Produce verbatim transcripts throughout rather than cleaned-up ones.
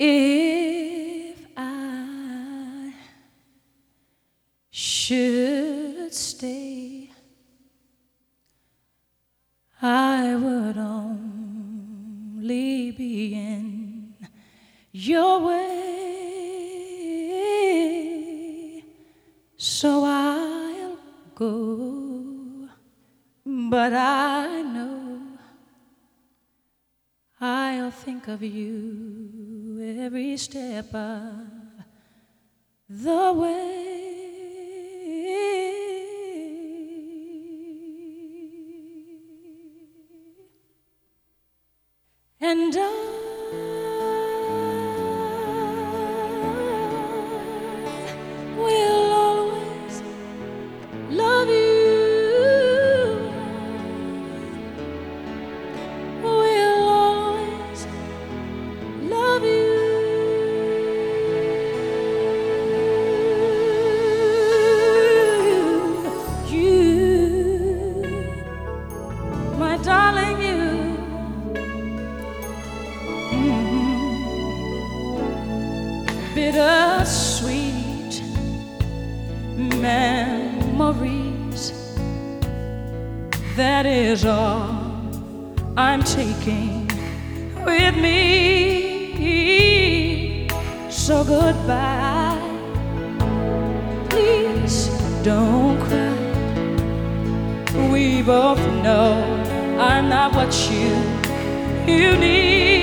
If I should stay, I would only be in your way, so I'll go, but I know I'll think of you every step of the way. And I will always love you. Will always love you. You, my darling, you. Bittersweet memories, that is all I'm taking with me. So goodbye, please don't cry. We both know I'm not what you, you need.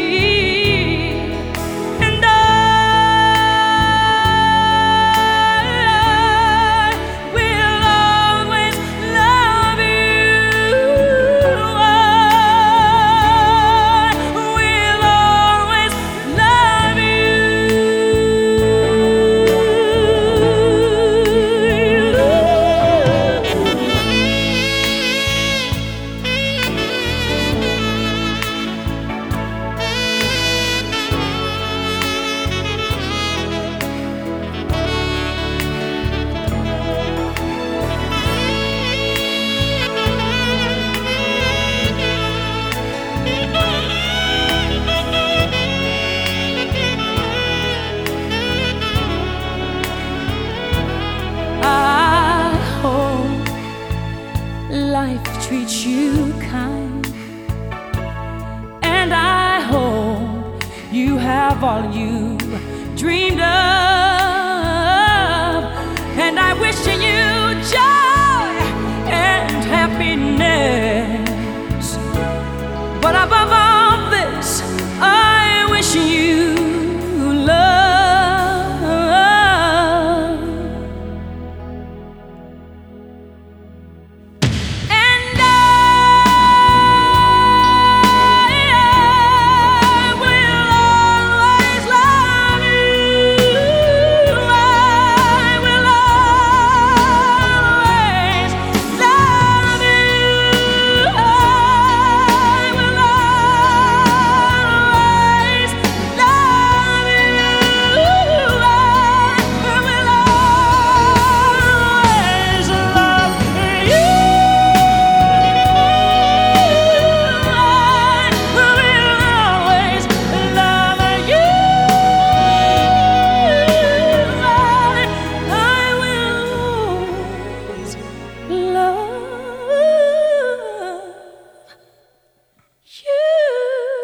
Life treats you kind, and I hope you have all you dreamed of, and I wish you joy and happiness, but above all this I wish you love.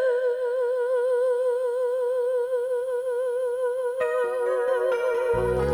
You.